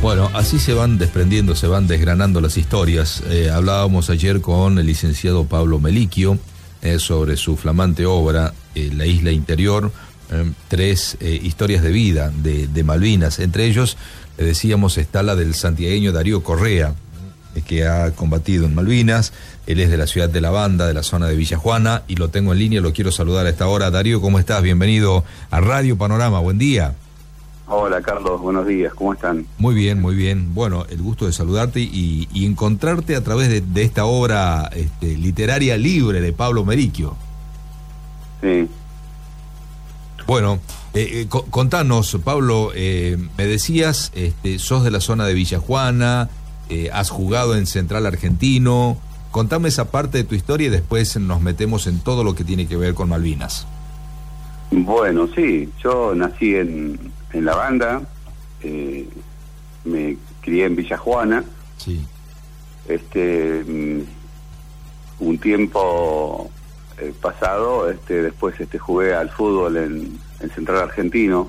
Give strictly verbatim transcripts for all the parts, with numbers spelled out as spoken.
Bueno, así se van desprendiendo, se van desgranando las historias. Eh, hablábamos ayer con el licenciado Pablo Melicchio eh, sobre su flamante obra, eh, La Isla Interior, eh, tres eh, historias de vida de, de Malvinas. Entre ellos, le decíamos, está la del santiagueño Darío Correa, eh, que ha combatido en Malvinas. Él es de la ciudad de La Banda, de la zona de Villa Juana, y lo tengo en línea, lo quiero saludar a esta hora. Darío, ¿cómo estás? Bienvenido a Radio Panorama, buen día. Hola Carlos, buenos días, ¿cómo están? Muy bien, muy bien. Bueno, el gusto de saludarte y, y encontrarte a través de, de esta obra este, literaria libre de Pablo Melicchio. Sí. Bueno, eh, eh, contanos, Pablo, eh, me decías, este, sos de la zona de Villa Juana, eh, has jugado en Central Argentino. Contame esa parte de tu historia y después nos metemos en todo lo que tiene que ver con Malvinas. Bueno, sí, yo nací en, en La Banda, eh, me crié en Villa Juana. Sí. Este, un tiempo eh, pasado, este, después este, jugué al fútbol en, en Central Argentino,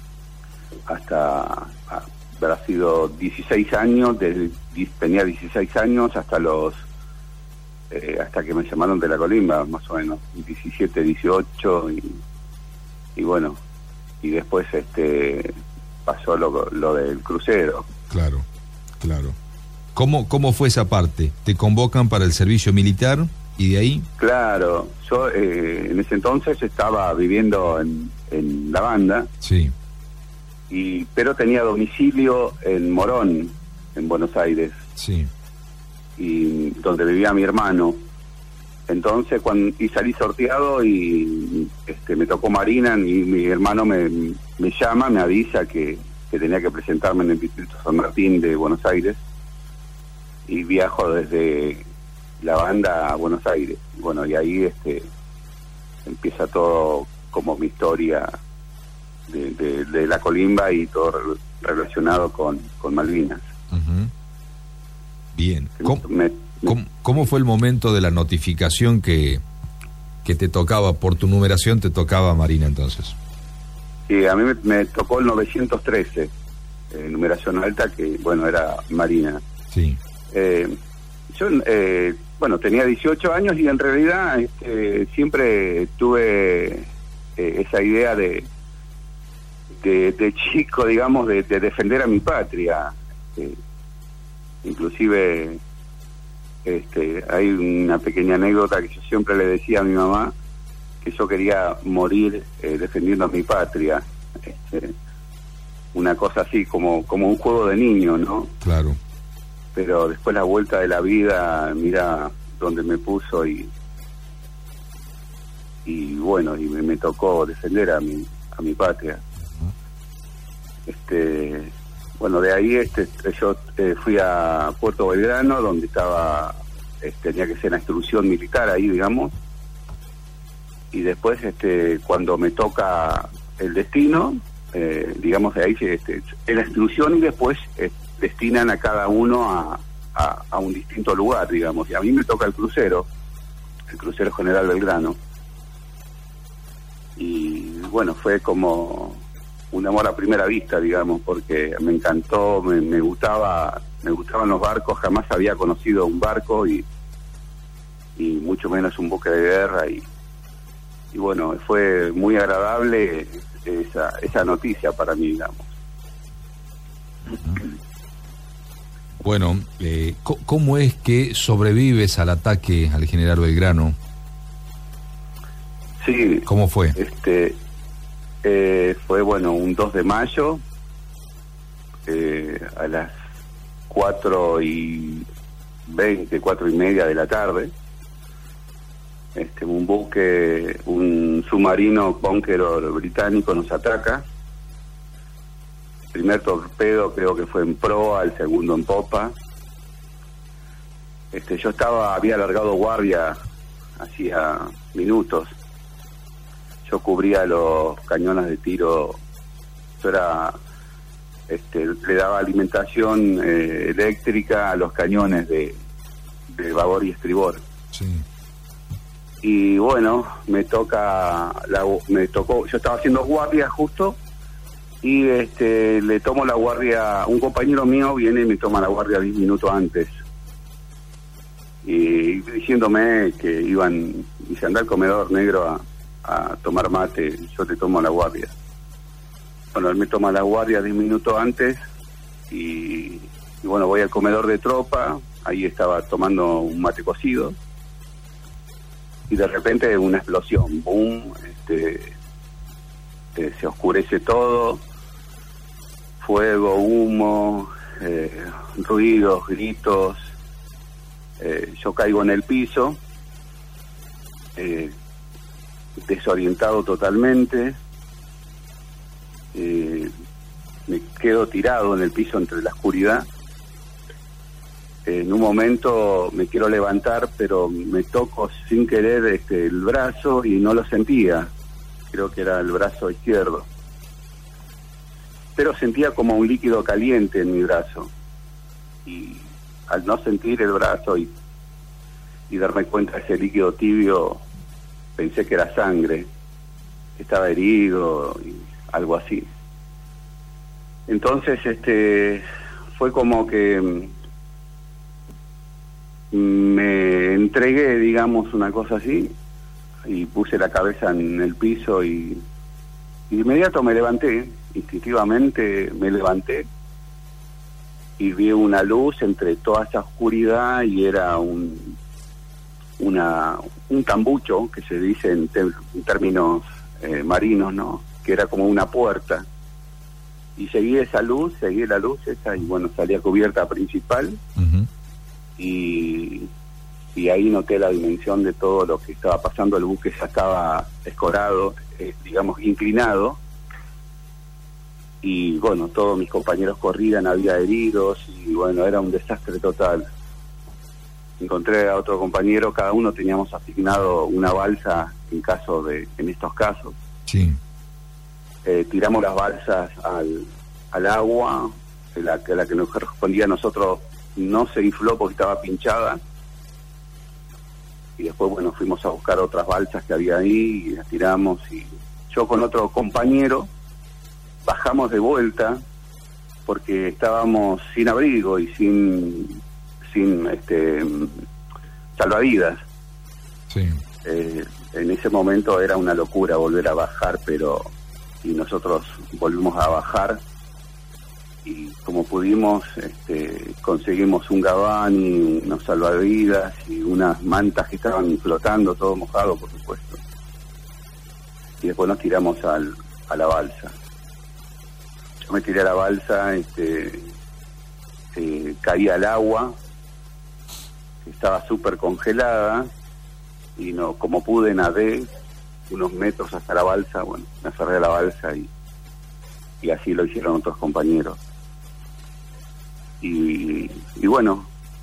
hasta habrá sido dieciséis años, desde, tenía dieciséis años hasta los eh, hasta que me llamaron de la Colimba, más o menos, diecisiete, dieciocho, y, y bueno, y después este pasó lo, lo del crucero. Claro, claro. ¿Cómo, ¿Cómo fue esa parte? ¿Te convocan para el servicio militar y de ahí? Claro, yo eh, en ese entonces estaba viviendo en, en La Banda. Sí. Y, pero tenía domicilio en Morón, en Buenos Aires. Sí. Y donde vivía mi hermano. Entonces, cuando y salí sorteado y este me tocó Marina, y mi hermano me, me llama, me avisa que, que tenía que presentarme en el Distrito San Martín de Buenos Aires, y viajo desde La Banda a Buenos Aires. Bueno, y ahí este empieza todo como mi historia de, de, de la Colimba y todo re, relacionado con, con Malvinas. Uh-huh. Bien. ¿Cómo, me, ¿cómo, ¿Cómo fue el momento de la notificación que, que te tocaba, por tu numeración te tocaba Marina entonces? Sí, a mí me, me tocó el novecientos trece, eh, numeración alta, que bueno, era Marina. Sí. Eh, yo, eh, bueno, tenía dieciocho años y en realidad este, siempre tuve eh, esa idea de, de, de chico, digamos, de, de defender a mi patria. Eh, inclusive este, hay una pequeña anécdota que yo siempre le decía a mi mamá, que yo quería morir eh, defendiendo a mi patria. Este, una cosa así como, como un juego de niño, ¿no? Claro. Pero después la vuelta de la vida, mira donde me puso, y y bueno, y me, me tocó defender a mi a mi patria. Uh-huh. Este, bueno, de ahí este yo eh, fui a Puerto Belgrano, donde estaba eh, tenía que ser la instrucción militar ahí, digamos. Y después este cuando me toca el destino, eh, digamos, de ahí este, es la instrucción, y después eh, destinan a cada uno a, a, a un distinto lugar, digamos, y a mí me toca el crucero, el crucero General Belgrano, y bueno, fue como un amor a primera vista, digamos, porque me encantó, me, me gustaba, me gustaban los barcos, jamás había conocido un barco, y, y mucho menos un buque de guerra, y, y bueno, fue muy agradable esa, esa noticia para mí, digamos. Bueno, eh, ¿cómo es que sobrevives al ataque al general Belgrano? Sí. ¿Cómo fue? Este, eh, fue, bueno, un dos de mayo, eh, a las cuatro y veinte, cuatro y media de la tarde. Este, un buque, un submarino Conqueror británico nos ataca. El primer torpedo creo que fue en proa, el segundo en popa. Este, yo estaba, había alargado guardia hacía minutos. Yo cubría los cañones de tiro. Yo era, este, le daba alimentación eh, eléctrica a los cañones de, de babor y estribor. Sí. Y bueno, me toca, la, me tocó, yo estaba haciendo guardia justo, y este le tomo la guardia, un compañero mío viene y me toma la guardia diez minutos antes, y diciéndome que iban, dice, anda al comedor negro a, a tomar mate, yo te tomo la guardia. Bueno, él me toma la guardia diez minutos antes, y, y bueno, voy al comedor de tropa, ahí estaba tomando un mate cocido, y de repente una explosión, boom, este, eh, se oscurece todo, fuego, humo, eh, ruidos, gritos, eh, yo caigo en el piso, eh, desorientado totalmente, eh, me quedo tirado en el piso entre la oscuridad. En un momento me quiero levantar, pero me toco sin querer este, el brazo y no lo sentía. Creo que era el brazo izquierdo. Pero sentía como un líquido caliente en mi brazo. Y al no sentir el brazo y, y darme cuenta de ese líquido tibio, pensé que era sangre, que estaba herido y algo así. Entonces, este, fue como que me entregué, digamos, una cosa así, y puse la cabeza en el piso y, y de inmediato me levanté, instintivamente me levanté y vi una luz entre toda esa oscuridad, y era un una un tambucho, que se dice en, te, en términos eh, marinos, ¿no? Que era como una puerta, y seguí esa luz, seguí la luz esa, y bueno, salí a cubierta principal. Uh-huh. Y, y ahí noté la dimensión de todo lo que estaba pasando. El buque ya estaba escorado, eh, digamos, inclinado, y bueno, todos mis compañeros corrían, había heridos, y bueno, era un desastre total. Encontré a otro compañero, cada uno teníamos asignado una balsa en caso de, en estos casos. Sí. Eh, tiramos las balsas al, al agua, la, la que nos correspondía a nosotros no se infló porque estaba pinchada, y después bueno, fuimos a buscar otras balsas que había ahí y las tiramos, y yo con otro compañero bajamos de vuelta porque estábamos sin abrigo y sin sin este salvavidas. Sí. Eh, en ese momento era una locura volver a bajar, pero y nosotros volvimos a bajar, y como pudimos este, conseguimos un gabán y unos salvavidas y unas mantas que estaban flotando, todo mojado por supuesto, y después nos tiramos al, a la balsa. Yo me tiré a la balsa, este, eh, caí al agua, estaba súper congelada, y no, como pude nadé unos metros hasta la balsa, bueno, me aferré a la balsa, y, y así lo hicieron otros compañeros. Y, y bueno,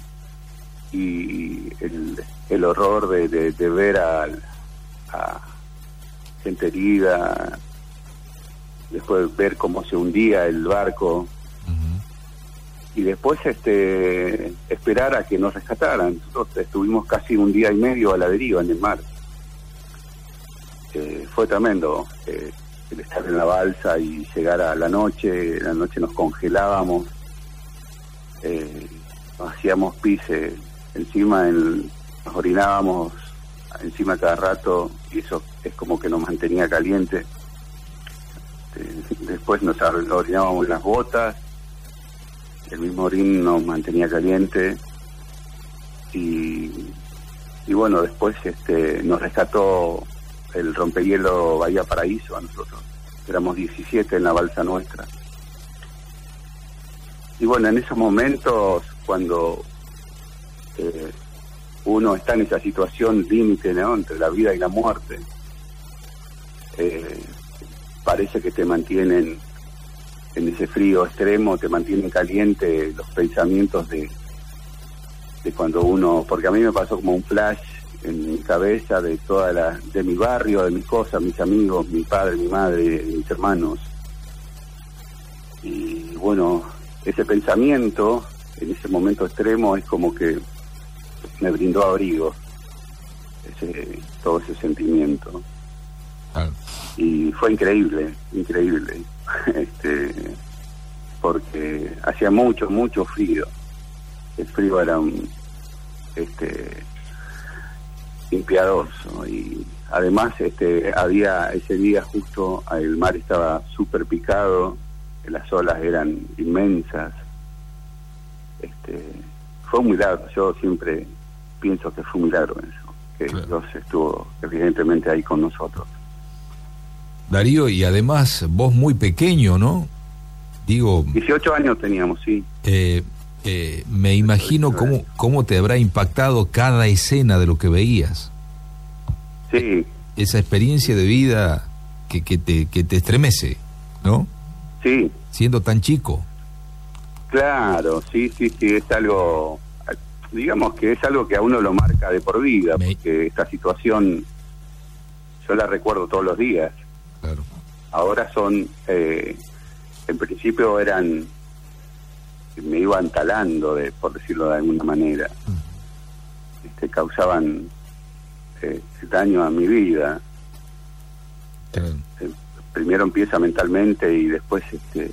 y el, el horror de, de, de ver a, a gente herida, después ver cómo se hundía el barco, uh-huh. Y después este esperar a que nos rescataran. Nosotros estuvimos casi un día y medio a la deriva en el mar. Eh, fue tremendo eh, el estar en la balsa y llegar a la noche. La noche nos congelábamos. Eh, hacíamos pis eh, encima, en, nos orinábamos encima cada rato, y eso es como que nos mantenía caliente. Eh, después nos orinábamos en las botas, el mismo orín nos mantenía caliente, y, y bueno, después este nos rescató el rompehielo Bahía Paraíso a nosotros. Éramos diecisiete en la balsa nuestra. Y bueno, en esos momentos, cuando eh, uno está en esa situación límite, ¿no?, entre la vida y la muerte, eh, parece que te mantienen en ese frío extremo, te mantienen caliente los pensamientos de, de cuando uno, porque a mí me pasó como un flash en mi cabeza de toda la, de mi barrio, de mis cosas, mis amigos, mi padre, mi madre, mis hermanos. Y bueno, ese pensamiento en ese momento extremo es como que me brindó abrigo, ese, todo ese sentimiento. Ah. Y fue increíble, increíble. este, porque hacía mucho, mucho frío. El frío era un, este, impiadoso, y además este, había ese día justo, el mar estaba súper picado, las olas eran inmensas. Este, fue un milagro, yo siempre pienso que fue un milagro eso, que claro. Dios estuvo evidentemente ahí con nosotros. Darío, y además vos muy pequeño, ¿no? Digo... dieciocho años teníamos, sí. Eh, eh, me imagino cómo, cómo te habrá impactado cada escena de lo que veías. Sí. Esa experiencia de vida que, que, te, que te estremece, ¿no? Sí. Siendo tan chico. Claro, sí, sí, sí, es algo, digamos que es algo que a uno lo marca de por vida, me... porque esta situación yo la recuerdo todos los días. Claro. Ahora son, eh, en principio eran, me iban talando, de, por decirlo de alguna manera, uh-huh. este, causaban eh, daño a mi vida. Claro. Eh, primero empieza mentalmente y después este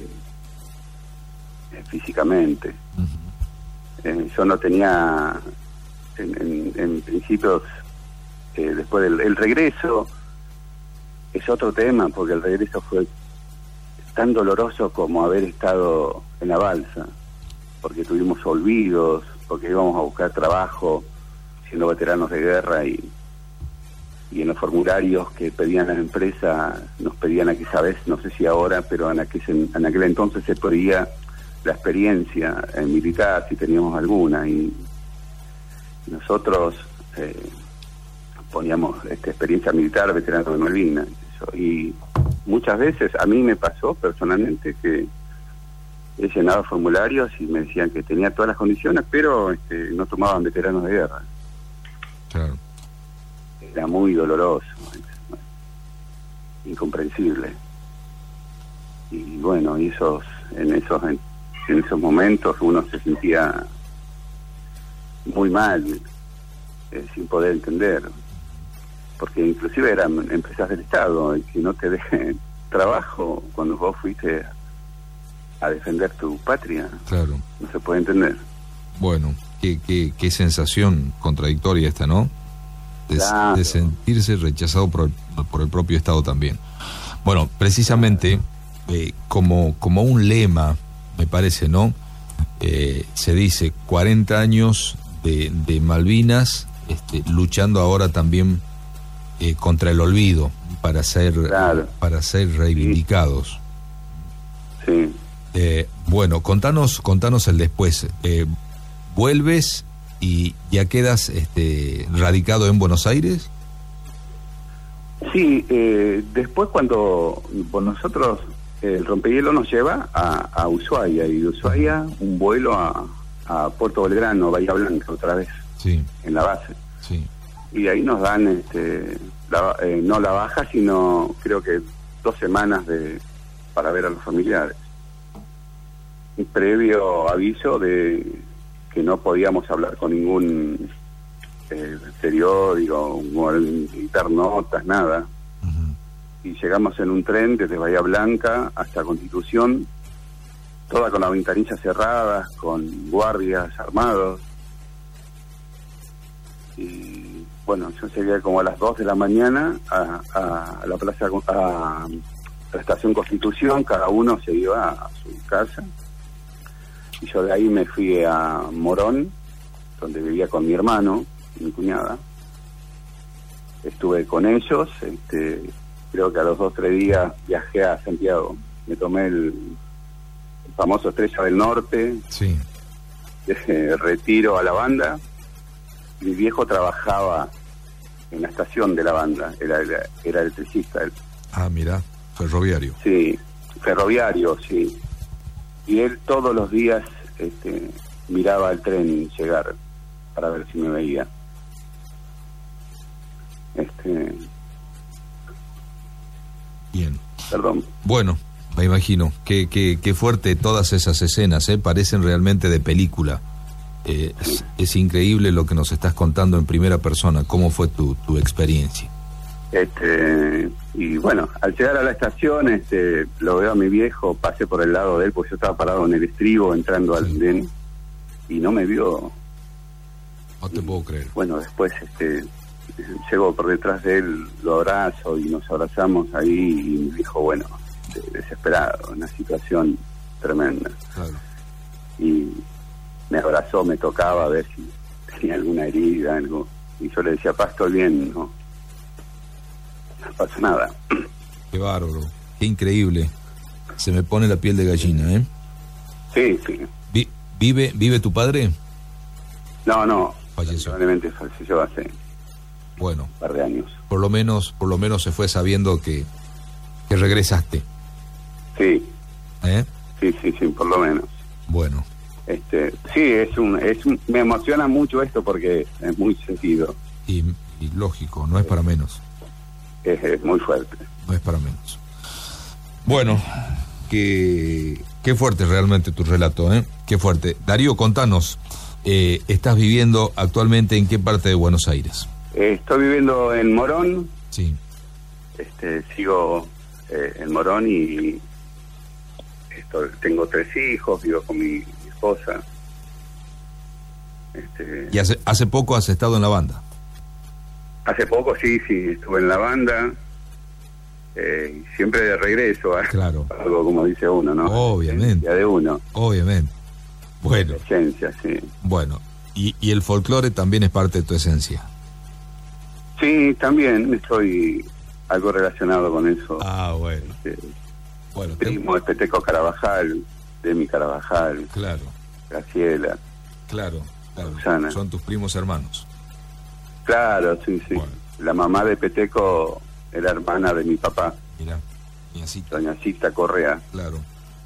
físicamente. Uh-huh. eh, yo no tenía en, en, en principios eh, después del el regreso es otro tema, porque el regreso fue tan doloroso como haber estado en la balsa, porque tuvimos olvidos, porque íbamos a buscar trabajo siendo veteranos de guerra, y y en los formularios que pedían las empresas nos pedían aquella vez, no sé si ahora, pero en aquel, en aquel entonces se pedía la experiencia eh, militar, si teníamos alguna, y nosotros eh, poníamos esta experiencia militar, veterano de Malvinas, y muchas veces a mí me pasó personalmente que he llenado formularios y me decían que tenía todas las condiciones, pero este, no tomaban veteranos de guerra. Claro. Era muy doloroso, incomprensible. Y bueno, y esos, en esos en, en esos momentos uno se sentía muy mal, eh, sin poder entender, porque inclusive eran empresas del Estado, y que no te dejen trabajo cuando vos fuiste a defender tu patria. Claro. No se puede entender. Bueno, qué, qué, qué sensación contradictoria esta, ¿no? De, claro. de sentirse rechazado por el, por el propio Estado también. Bueno, precisamente eh, como, como un lema, me parece, ¿no? Eh, se dice cuarenta años de, de Malvinas, este, luchando ahora también eh, contra el olvido, para ser, claro. para ser reivindicados. Sí. Eh, bueno, contanos, contanos el después. Eh, ¿Vuelves y ya quedas este, radicado en Buenos Aires? Sí, eh, después cuando por nosotros eh, el rompehielo nos lleva a, a Ushuaia, y de Ushuaia un vuelo a, a Puerto Belgrano, Bahía Blanca, otra vez, sí. en la base. Sí. Y ahí nos dan, este, la, eh, no la baja, sino creo que dos semanas de para ver a los familiares. Un previo aviso de que no podíamos hablar con ningún eh, periódico, editar notas, nada. Uh-huh. Y llegamos en un tren desde Bahía Blanca hasta Constitución, toda con las ventanillas cerradas, con guardias armados. Y bueno, yo llegué como a las dos de la mañana a, a, a la plaza, a, a la estación Constitución, cada uno se iba a su casa. Y yo de ahí me fui a Morón, donde vivía con mi hermano y mi cuñada. Estuve con ellos, este, creo que a los dos o tres días viajé a Santiago. Me tomé el, el famoso Estrella del Norte, sí. de retiro a la banda. Mi viejo trabajaba en la estación de la banda, era, era, era electricista. Él. Ah, mira, ferroviario. Sí, ferroviario, sí. Y él todos los días este, miraba el tren llegar para ver si me veía. Este. Bien. Perdón. Bueno, me imagino. Qué, qué, qué fuerte todas esas escenas, ¿eh? Parecen realmente de película. Eh, sí. es, es increíble lo que nos estás contando en primera persona. ¿Cómo fue tu, tu experiencia? Este, y bueno, al llegar a la estación, este, lo veo a mi viejo, pasé por el lado de él, pues yo estaba parado en el estribo entrando al andén y no me vio. No te puedo creer. Bueno, después este, llego por detrás de él, lo abrazo y nos abrazamos ahí y me dijo, bueno, desesperado, una situación tremenda. Claro. Y me abrazó, me tocaba a ver si tenía alguna herida, algo. Y yo le decía, pa, estoy bien, no, no pasa nada. Qué bárbaro, qué increíble. Se me pone la piel de gallina, ¿eh? Sí, sí. Vi, ¿Vive vive tu padre? No, no. Falleció. Probablemente falleció hace bueno, un par de años. Por lo menos, por lo menos se fue sabiendo que, que regresaste. Sí. ¿Eh? Sí, sí, sí, por lo menos. Bueno. Este, sí, es un, es un, me emociona mucho esto porque es muy sentido. Y, y lógico, no es para menos. Es, es muy fuerte. No es para menos. Bueno, qué, qué fuerte realmente tu relato, ¿eh? Qué fuerte. Darío, contanos, eh, ¿estás viviendo actualmente en qué parte de Buenos Aires? Eh, estoy viviendo en Morón. Sí. Este, sigo eh, en Morón y estoy, tengo tres hijos, vivo con mi esposa. Este, ¿Y hace, hace poco has estado en la banda? Hace poco, sí, sí, estuve en la banda. Eh, siempre de regreso a claro. algo, como dice uno, ¿no? Obviamente. La de uno. Obviamente. Bueno. La esencia, sí. Bueno, y, y el folclore también es parte de tu esencia. Sí, también estoy algo relacionado con eso. Ah, bueno. Este, bueno primo, el Peteco Carabajal, Demi Carabajal. Claro. Graciela. Claro, claro. Susana. Son tus primos hermanos. Claro, sí, sí. Bueno. La mamá de Peteco era hermana de mi papá. Mirá, doña Cita. Doña Cita Correa. Claro.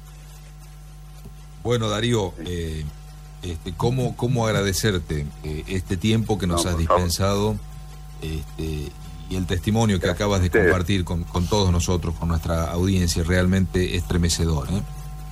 Bueno, Darío, eh, este, ¿cómo, cómo agradecerte eh, este tiempo que nos no, has dispensado este, y el testimonio que acabas de compartir con, con todos nosotros, con nuestra audiencia? Realmente estremecedor, ¿eh?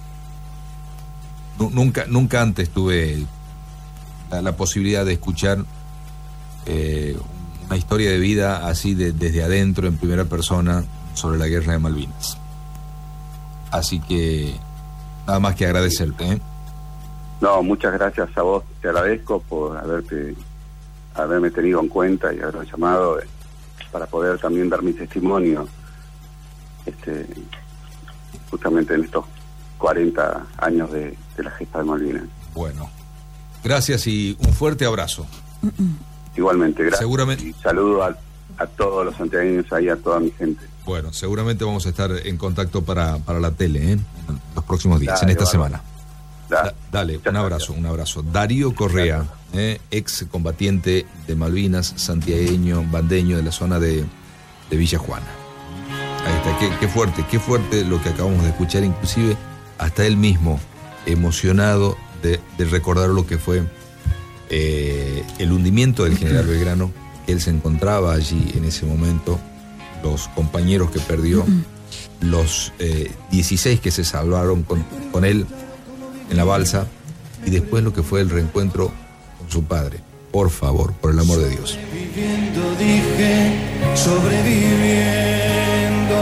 Nunca, nunca antes tuve la, la posibilidad de escuchar eh, una historia de vida así de, desde adentro, en primera persona, sobre la guerra de Malvinas. Así que nada más que agradecerte, ¿eh? No, muchas gracias a vos, te agradezco por haberte haberme tenido en cuenta y haberme llamado eh, para poder también dar mi testimonio este justamente en estos cuarenta años de, de la gesta de Malvinas. Bueno, gracias y un fuerte abrazo. Igualmente, gracias. Seguramente. Y saludo a, a todos los santiagueños ahí, a toda mi gente. Bueno, seguramente vamos a estar en contacto para, para la tele, ¿eh? En los próximos días, dale, en esta bárbaro. semana. Dale, da, dale un abrazo, un abrazo. Darío Correa, eh, ex combatiente de Malvinas, santiagueño, bandeño de la zona de, de Villa Juana. Ahí está, qué, qué fuerte, qué fuerte lo que acabamos de escuchar, inclusive hasta él mismo emocionado de, de recordar lo que fue eh, el hundimiento del general Belgrano. Él se encontraba allí en ese momento, los compañeros que perdió, los eh, dieciséis que se salvaron con, con él en la balsa, y después lo que fue el reencuentro con su padre. Por favor, por el amor de Dios. Sobreviviendo, dije, sobreviviendo.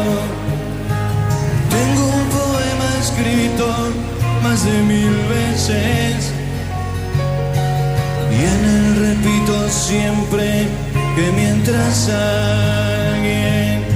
Tengo un poema escrito más de mil veces, y en él repito siempre que mientras alguien